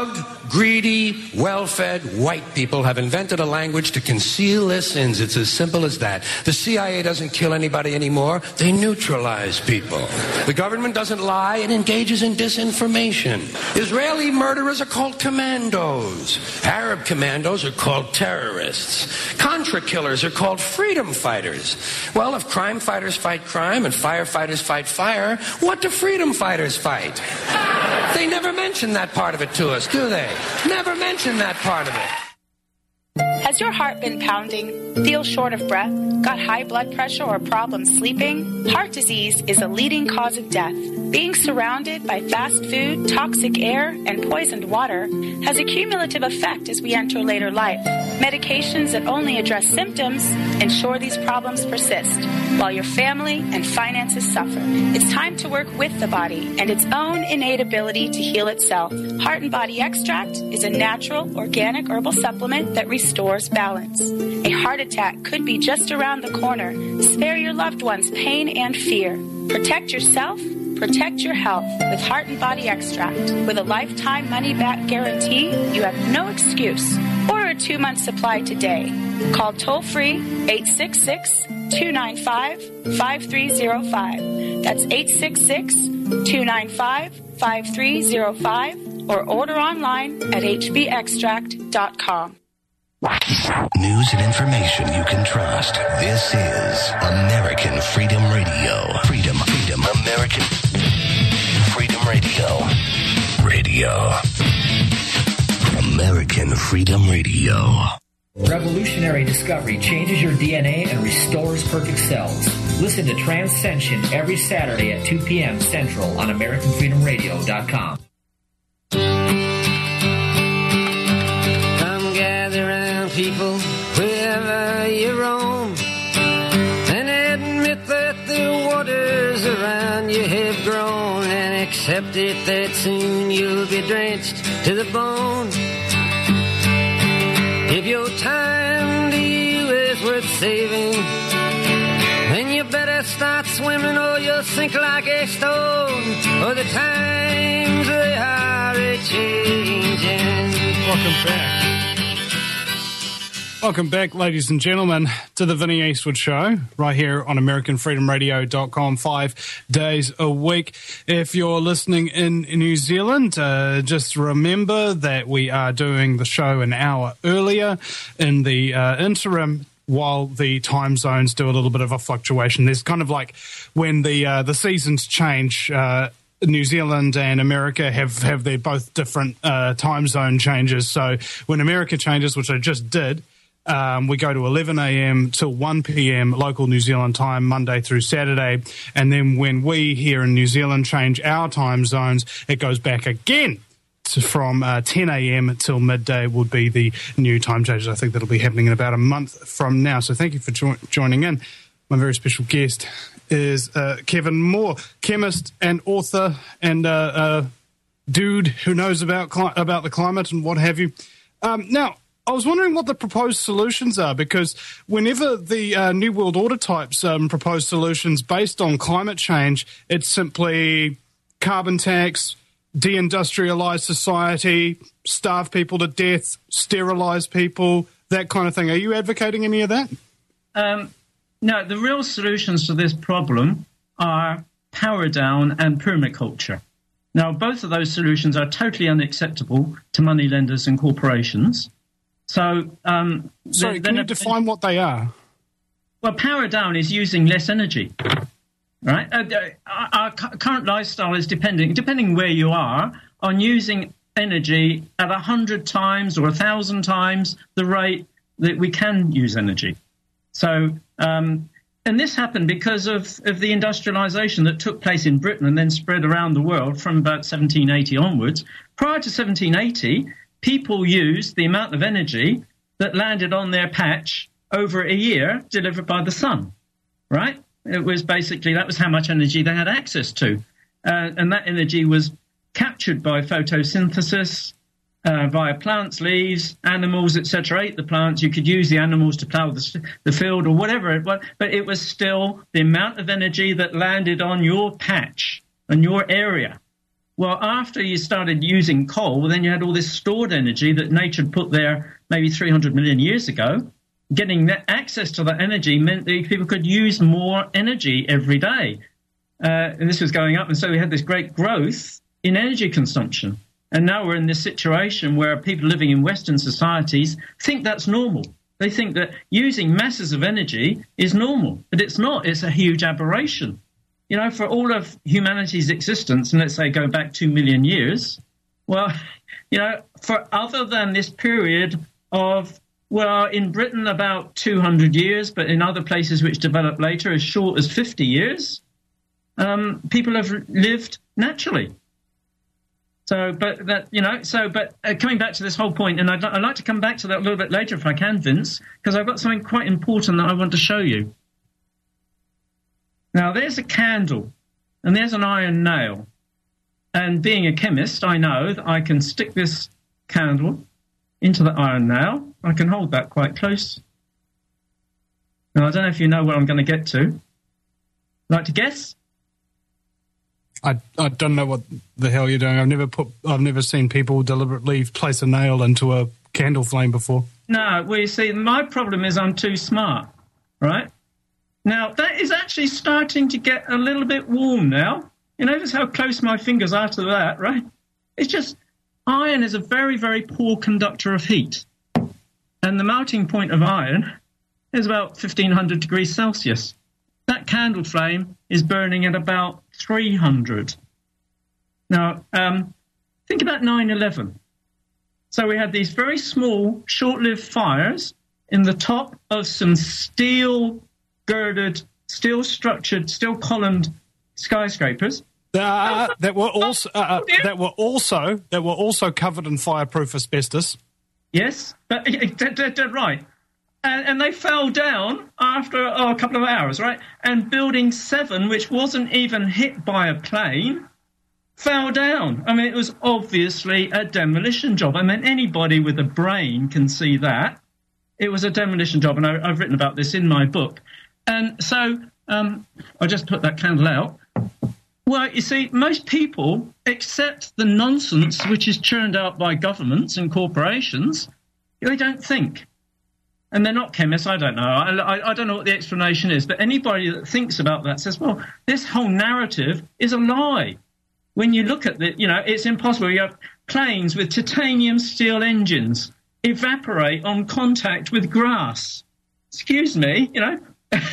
greedy, well-fed white people have invented a language to conceal their sins. It's as simple as that. The C I A doesn't kill anybody anymore. They neutralize people. The government doesn't lie. It engages in disinformation. Israeli murderers are called commandos. Arab commandos are called terrorists. Contra killers are called freedom fighters. Well, if crime fighters fight crime and firefighters fight fire, what do freedom fighters fight? They never mention that part of it to us, do they? Never mention that part of it. Has your heart been pounding? Feel short of breath? Got high blood pressure or problems sleeping? Heart disease is a leading cause of death. Being surrounded by fast food, toxic air, and poisoned water has a cumulative effect as we enter later life. Medications that only address symptoms ensure these problems persist, while your family and finances suffer. It's time to work with the body and its own innate ability to heal itself. Heart and Body Extract is a natural, organic herbal supplement that restores balance. A heart attack could be just around the corner. Spare your loved ones pain and fear. Protect yourself. Protect your health with Heart and Body Extract. With a lifetime money-back guarantee, you have no excuse. Order a two-month supply today. Call toll-free eight six six, two nine five, five three zero five. That's eight six six, two nine five, five three zero five or order online at h b extract dot com. News and information you can trust. This is American Freedom Radio. Freedom, freedom, American Freedom Radio. Radio. American Freedom Radio. Revolutionary discovery changes your D N A and restores perfect cells. Listen to Transcension every Saturday at two p.m. Central on American Freedom Radio dot com. People, wherever you roam, and admit that the waters around you have grown, and accept it that soon you'll be drenched to the bone. If your time to you is worth saving, then you better start swimming or you'll sink like a stone, or the times they are a-changing. Welcome back. Welcome back, ladies and gentlemen, to the Vinnie Eastwood Show, right here on American Freedom Radio dot com, five days a week. If you're listening in New Zealand, uh, just remember that we are doing the show an hour earlier in the uh, interim, while the time zones do a little bit of a fluctuation. There's kind of like when the uh, the seasons change, uh, New Zealand and America have, have their both different uh, time zone changes. So when America changes, which I just did, Um, we go to eleven a.m. till one p.m. local New Zealand time, Monday through Saturday. And then when we here in New Zealand change our time zones, it goes back again to from uh, ten a.m. till midday would be the new time changes. I think that'll be happening in about a month from now. So thank you for jo- joining in. My very special guest is uh, Kevin Moore, chemist and author and uh, uh, dude who knows about cli- about the climate and what have you. Um, now, I was wondering what the proposed solutions are, because whenever the uh, New World Order types um, propose solutions based on climate change, it's simply carbon tax, deindustrialize society, starve people to death, sterilize people, that kind of thing. Are you advocating any of that? Um, no, the real solutions to this problem are power down and permaculture. Now, both of those solutions are totally unacceptable to moneylenders and corporations. So, um, Sorry, can you define what they are? Well, power down is using less energy, right? Uh, our, our current lifestyle is depending, depending where you are, on using energy at a hundred times or a thousand times the rate that we can use energy. So, um, and this happened because of, of the industrialization that took place in Britain and then spread around the world from about seventeen eighty onwards. Prior to seventeen eighty, people used the amount of energy that landed on their patch over a year delivered by the sun, right? It was basically, that was how much energy they had access to. Uh, and that energy was captured by photosynthesis, uh, via plants, leaves, animals, et cetera, ate the plants. You could use the animals to plow the, the field or whatever it was, but it was still the amount of energy that landed on your patch and your area. Well, after you started using coal, well, then you had all this stored energy that nature had put there maybe three hundred million years ago. Getting that access to that energy meant that people could use more energy every day. Uh, and this was going up, and so we had this great growth in energy consumption. And now we're in this situation where people living in Western societies think that's normal. They think that using masses of energy is normal, but it's not. It's a huge aberration. You know, for all of humanity's existence, and let's say go back two million years, well, you know, for other than this period of, well, in Britain about two hundred years, but in other places which developed later as short as fifty years, um, people have lived naturally. So, but that, you know, so, but uh, coming back to this whole point, and I'd, I'd like to come back to that a little bit later if I can, Vince, because I've got something quite important that I want to show you. Now, there's a candle, and there's an iron nail. And being a chemist, I know that I can stick this candle into the iron nail. I can hold that quite close. Now, I don't know if you know where I'm going to get to. Like to guess? I, I don't know what the hell you're doing. I've never put. I've never seen people deliberately place a nail into a candle flame before. No, well, you see, my problem is I'm too smart, right? Now, that is actually starting to get a little bit warm now. You notice how close my fingers are to that, right? It's just, iron is a very, very poor conductor of heat. And the melting point of iron is about fifteen hundred degrees Celsius. That candle flame is burning at about three hundred. Now, um, think about nine eleven. So we had these very small, short-lived fires in the top of some steel-girded, steel-structured, steel-columned skyscrapers. Uh, that were also uh, that were also that were also covered in fireproof asbestos. Yes, but dead, dead, dead right. And, and they fell down after oh, a couple of hours, right? And Building seven, which wasn't even hit by a plane, fell down. I mean, it was obviously a demolition job. I mean, anybody with a brain can see that. It was a demolition job, and I, I've written about this in my book. And so um, I just put that candle out. Well, you see, most people accept the nonsense which is churned out by governments and corporations. They don't think. And they're not chemists, I don't know. I, I, I don't know what the explanation is, but anybody that thinks about that says, well, this whole narrative is a lie. When you look at it, you know, it's impossible. You have planes with titanium steel engines evaporate on contact with grass. Excuse me, you know,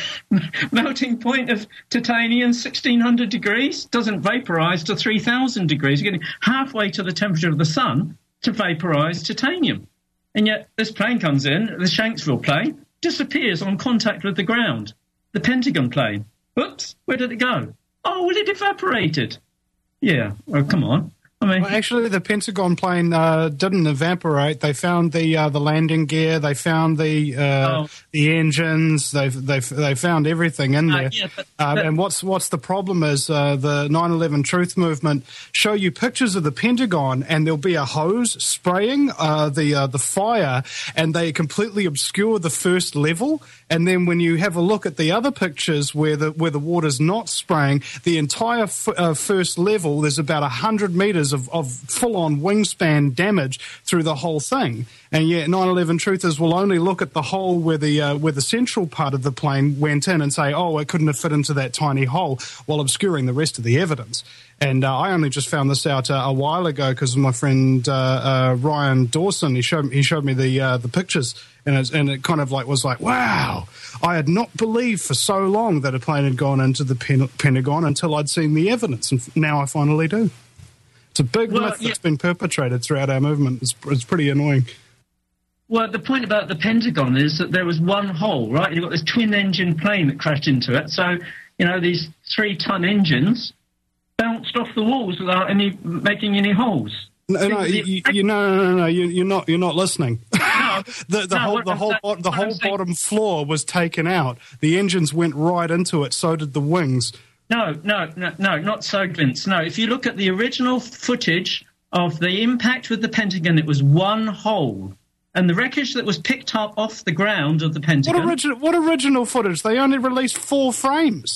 melting point of titanium, sixteen hundred degrees, doesn't vaporize to three thousand degrees. You're getting halfway to the temperature of the sun to vaporize titanium. And yet this plane comes in, the Shanksville plane, disappears on contact with the ground. The Pentagon plane. Oops, where did it go? Oh, well, it evaporated. Yeah, oh, come on. I mean, well, actually, the Pentagon plane uh, didn't evaporate. They found the uh, the landing gear. They found the uh, oh. the engines. They they they found everything in there. Uh, yeah, but, um, but, and what's what's the problem is uh, the nine eleven Truth Movement show you pictures of the Pentagon, and there'll be a hose spraying uh, the uh, the fire, and they completely obscure the first level. And then when you have a look at the other pictures where the where the water's not spraying, the entire f- uh, first level, there's about one hundred metres of, of full-on wingspan damage through the whole thing. And yet nine eleven truthers will only look at the hole where the uh, where the central part of the plane went in and say, oh, it couldn't have fit into that tiny hole, while obscuring the rest of the evidence. And uh, I only just found this out uh, a while ago because my friend uh, uh, Ryan Dawson, he showed he showed me the uh, the pictures, and it, and it kind of like was like, wow, I had not believed for so long that a plane had gone into the pen- Pentagon until I'd seen the evidence, and now I finally do. It's a big well, myth yeah. that's been perpetrated throughout our movement. It's, it's pretty annoying. Well, the point about the Pentagon is that there was one hole, right? You've got this twin-engine plane that crashed into it. So, you know, these three-ton engines bounced off the walls without any making any holes. No, no, you, you, no, no, no, no. You, you're not. You're not listening. No, the the no, whole the I'm whole saying, bo- the whole bottom saying. floor was taken out. The engines went right into it. So did the wings. No, no, no, no, not so, Vince. No, if you look at the original footage of the impact with the Pentagon, it was one hole. And the wreckage that was picked up off the ground of the Pentagon... What original, what original footage? They only released four frames.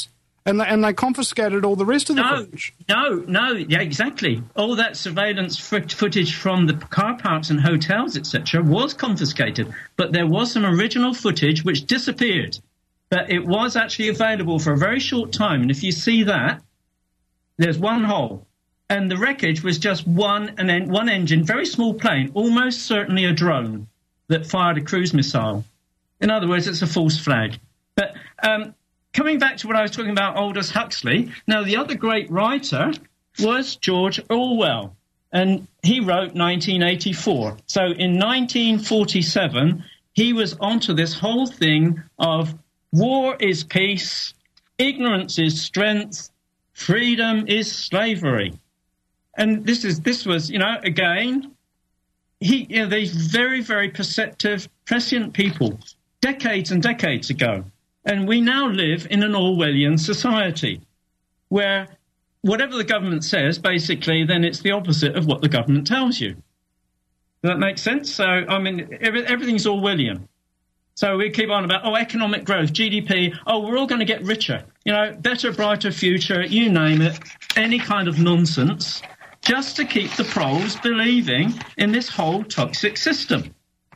And they, and they confiscated all the rest of the no, footage. No, no, yeah, exactly. All that surveillance foot- footage from the car parks and hotels, et cetera, was confiscated. But there was some original footage which disappeared. But it was actually available for a very short time. And if you see that, there's one hole. And the wreckage was just one and then one engine, very small plane, almost certainly a drone that fired a cruise missile. In other words, it's a false flag. But um, coming back to what I was talking about, Aldous Huxley, now the other great writer was George Orwell, and he wrote nineteen eighty-four. So in nineteen forty-seven, he was onto this whole thing of war is peace, ignorance is strength, freedom is slavery. And this is this was, you know, again, he, you know, these very, very perceptive, prescient people, decades and decades ago. And we now live in an Orwellian society where whatever the government says, basically, then it's the opposite of what the government tells you. Does that make sense? So, I mean, every, everything's Orwellian. So we keep on about, oh, economic growth, G D P, oh, we're all going to get richer, you know, better, brighter future, you name it, any kind of nonsense, just to keep the proles believing in this whole toxic system.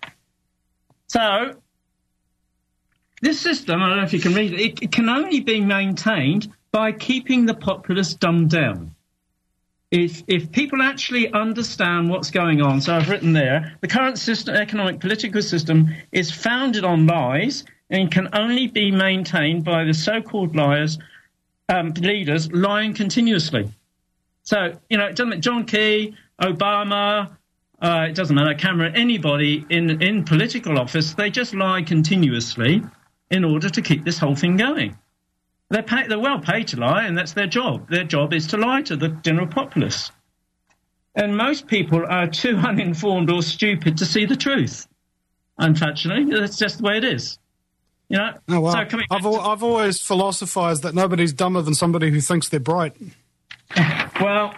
So this system, I don't know if you can read it, it, it can only be maintained by keeping the populace dumbed down. If, if people actually understand what's going on, so I've written there, the current system, economic political system is founded on lies and can only be maintained by the so-called liars, um, leaders lying continuously. So, you know, it doesn't matter, John Key, Obama, uh, it doesn't matter, Cameron, anybody in, in political office, they just lie continuously in order to keep this whole thing going. They're, pay, they're well paid to lie, and that's their job. Their job is to lie to the general populace. And most people are too uninformed or stupid to see the truth. Unfortunately, that's just the way it is. You know. Oh, well, so coming I've, al- to- I've always philosophized that nobody's dumber than somebody who thinks they're bright. Well,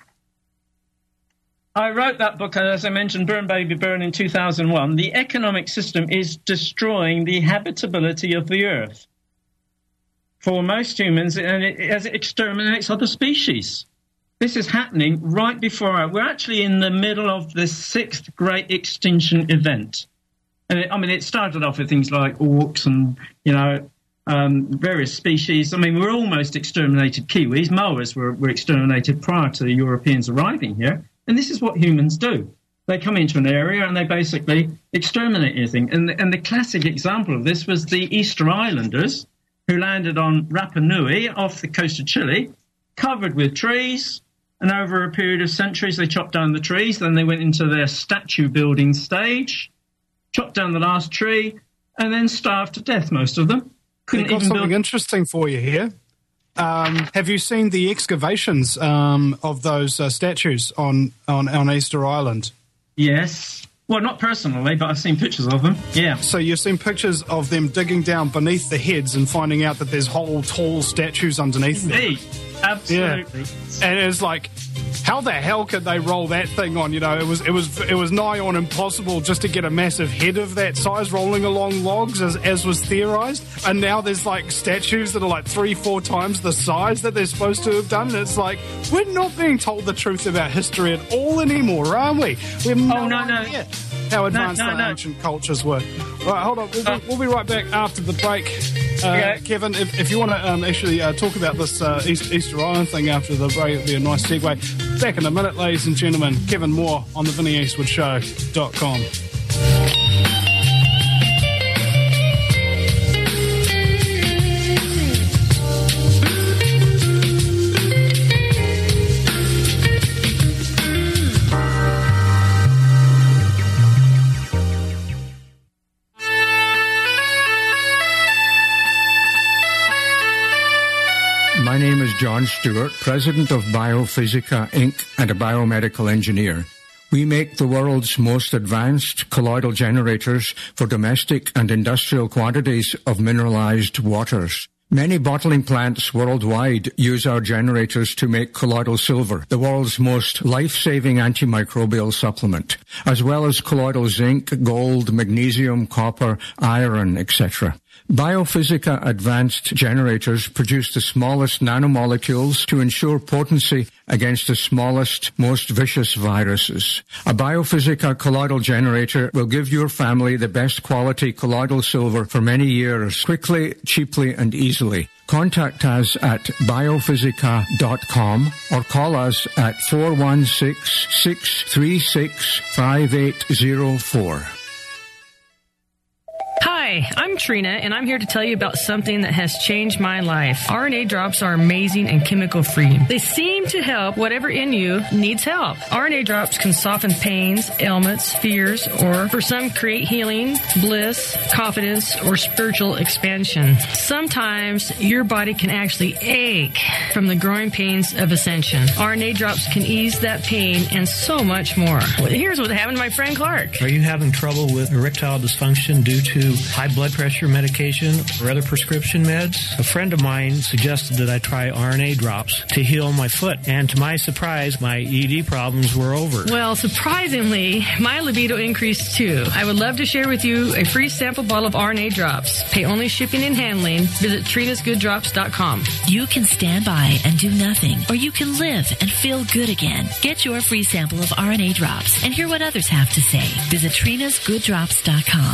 I wrote that book, as I mentioned, Burn Baby Burn, in two thousand one. The economic system is destroying the habitability of the earth for most humans, and it, as it exterminates other species. This is happening right before our... We're actually in the middle of the sixth great extinction event. And it, I mean, it started off with things like orcs and, you know, um, various species. I mean, we're almost exterminated Kiwis. Moas were, were exterminated prior to the Europeans arriving here. And this is what humans do. They come into an area and they basically exterminate anything. And, and the classic example of this was the Easter Islanders, who landed on Rapa Nui off the coast of Chile, covered with trees. And over a period of centuries, they chopped down the trees. Then they went into their statue building stage, chopped down the last tree, and then starved to death, most of them. Couldn't I've got even something build... interesting for you here. Um, have you seen the excavations um, of those uh, statues on, on, on Easter Island? Yes. Well, not personally, but I've seen pictures of them. Yeah. So you've seen pictures of them digging down beneath the heads and finding out that there's whole tall statues underneath them. Indeed. Absolutely. Yeah. And it's like, how the hell could they roll that thing on? You know, it was it was it was nigh on impossible just to get a massive head of that size rolling along logs, as as was theorized. And now there's like statues that are like three, four times the size that they're supposed to have done. And it's like, we're not being told the truth about history at all anymore, are we? We have no, oh, no, no. idea how advanced no, no, the no. ancient cultures were. All right, hold on. We'll, be, we'll be right back after the break. Uh, okay. Kevin, if, if you want to um, actually uh, talk about this uh, East, Easter Island thing after the break, it'd be a nice segue. Back in a minute, ladies and gentlemen. Kevin Moore on the Vinnie Eastwood Show dot com. My name is John Stewart, president of Biophysica, Incorporated, and a biomedical engineer. We make the world's most advanced colloidal generators for domestic and industrial quantities of mineralized waters. Many bottling plants worldwide use our generators to make colloidal silver, the world's most life-saving antimicrobial supplement, as well as colloidal zinc, gold, magnesium, copper, iron, et cetera. Biophysica advanced generators produce the smallest nanomolecules to ensure potency against the smallest, most vicious viruses. A Biophysica colloidal generator will give your family the best quality colloidal silver for many years, quickly, cheaply, and easily. Contact us at biophysica dot com or call us at four one six, six three six, five eight zero four. Hi, I'm Trina, and I'm here to tell you about something that has changed my life. R N A drops are amazing and chemical-free. They seem to help whatever in you needs help. R N A drops can soften pains, ailments, fears, or for some create healing, bliss, confidence, or spiritual expansion. Sometimes your body can actually ache from the growing pains of ascension. R N A drops can ease that pain and so much more. Here's what happened to my friend Clark. Are you having trouble with erectile dysfunction due to high blood pressure medication or other prescription meds? A friend of mine suggested that I try R N A drops to heal my foot, and to my surprise, my E D problems were over. Well, surprisingly, my libido increased too. I would love to share with you a free sample bottle of R N A drops. Pay only shipping and handling. Visit trinas good drops dot com. You can stand by and do nothing, or you can live and feel good again. Get your free sample of R N A drops and hear what others have to say. Visit trinas good drops dot com.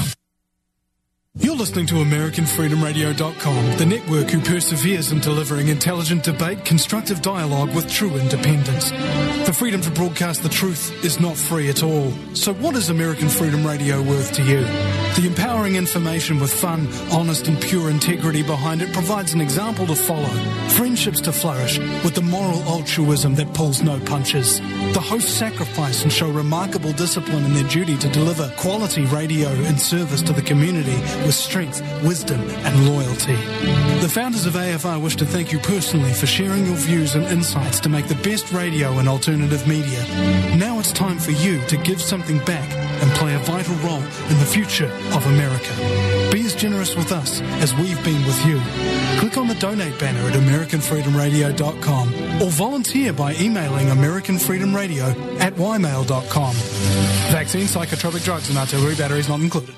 You're listening to American Freedom Radio dot com, the network who perseveres in delivering intelligent debate, constructive dialogue with true independence. The freedom to broadcast the truth is not free at all. So what is American Freedom Radio worth to you? The empowering information with fun, honest and pure integrity behind it provides an example to follow, friendships to flourish, with the moral altruism that pulls no punches. The hosts sacrifice and show remarkable discipline in their duty to deliver quality radio in service to the community with strength, wisdom and loyalty. The founders of A F R wish to thank you personally for sharing your views and insights to make the best radio and alternative media. Now it's time for you to give something back and play a vital role in the future of America. Be as generous with us as we've been with you. Click on the donate banner at American Freedom Radio dot com or volunteer by emailing American Freedom Radio at y mail dot com. Vaccine, psychotropic drugs and artillery batteries not included.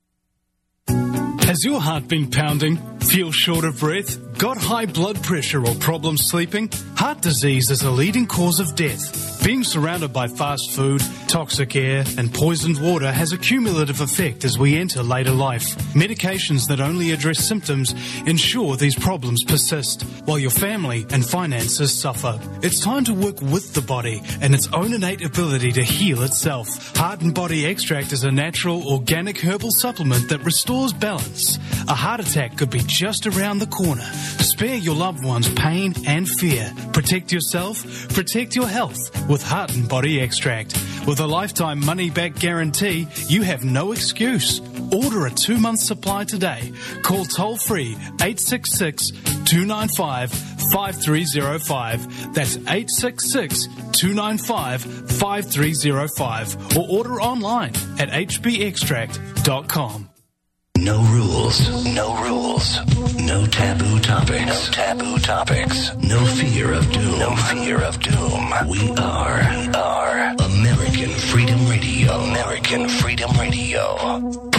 Has your heart been pounding? Feel short of breath? Got high blood pressure or problems sleeping? Heart disease is a leading cause of death. Being surrounded by fast food, toxic air and poisoned water has a cumulative effect as we enter later life. Medications that only address symptoms ensure these problems persist, while your family and finances suffer. It's time to work with the body and its own innate ability to heal itself. Heart and Body Extract is a natural, organic herbal supplement that restores balance. A heart attack could be just around the corner. Spare your loved ones pain and fear. Protect yourself, protect your health with Heart and Body Extract. With a lifetime money-back guarantee, you have no excuse. Order a two-month supply today. Call toll-free eight six six, two nine five, five three zero five. That's eight six six, two nine five, five three zero five. Or order online at h b extract dot com. No rules, no rules, no taboo topics, no taboo topics, no fear of doom, no fear of doom. We are, we are American Freedom Radio, American Freedom Radio.